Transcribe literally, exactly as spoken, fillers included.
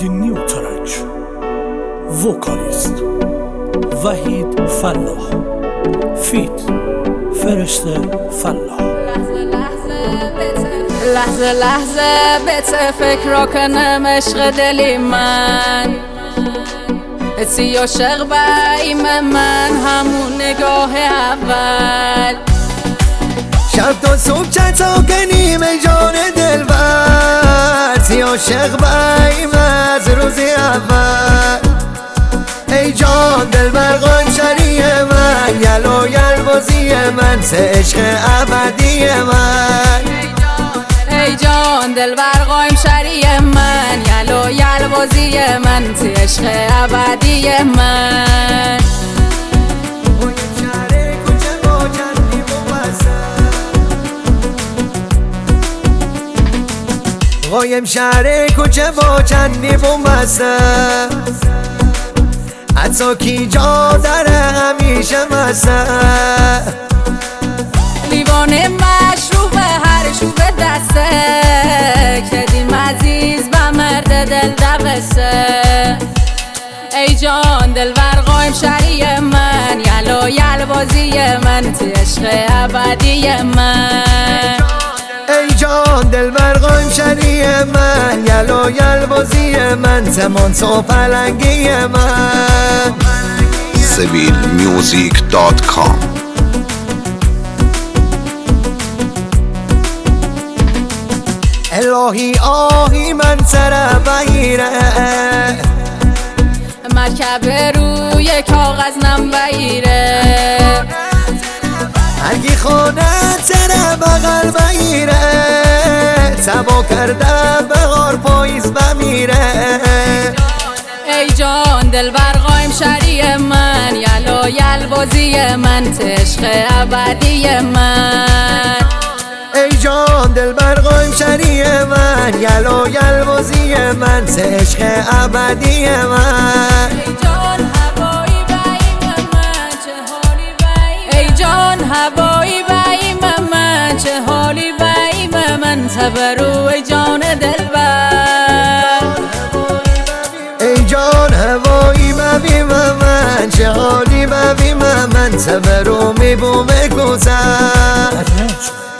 Dinliyor track. Vokalist Vahid Fallah Feat فرشته فلاح. لحظه لحظه بهت فکر کنم عشق دلی من، سی عاشق بایم من همون نگاه اول. شب تا صبح چتا کنیم ای جان دلبر، سی عاشق بایم از روز اول. ای جان دلبر قنشری من، یلو یل بازی من، سه عشق ابدی من. ای جان دلبر قایم شری من، یلو یل بازی من، سه عشق ابدی من. قایم شهر کوچه با چندی بومسته، حتی کی جا داره همیشه مسته. لیوان مشروب هر شوب دسته، کدیم عزیز با مرد دل دقسه. ای جان دلبر قایم شری من، یلو یل بازی من، تی عشق ابدی من. ای جان دلبر قایم شری من، یلو یل بازی من، زمان تو پلنگی من. سبیل میوزیک دات کام. الهی آهی من سر بگیره، مرکب روی کاغذ نم بگیره. هرگی خونه سر بغل بگیره، سبا کرده بغار پاییز بمیره. ای جان دلبر قایم شری من، یلو یل بازی من، عشق ابدی من. ای جان دلبر قایم شری من، یلو یل بازی من، عشق ابدی من. ای جان هوایی بایم من، چه حالی بایم. ای جان هوایی بایم من، چه حالی بایم من، تبرو ای جان دلبر. ای جان هوایی ببیم من، چه حالی ببیم من، تبرو میبومه گذر.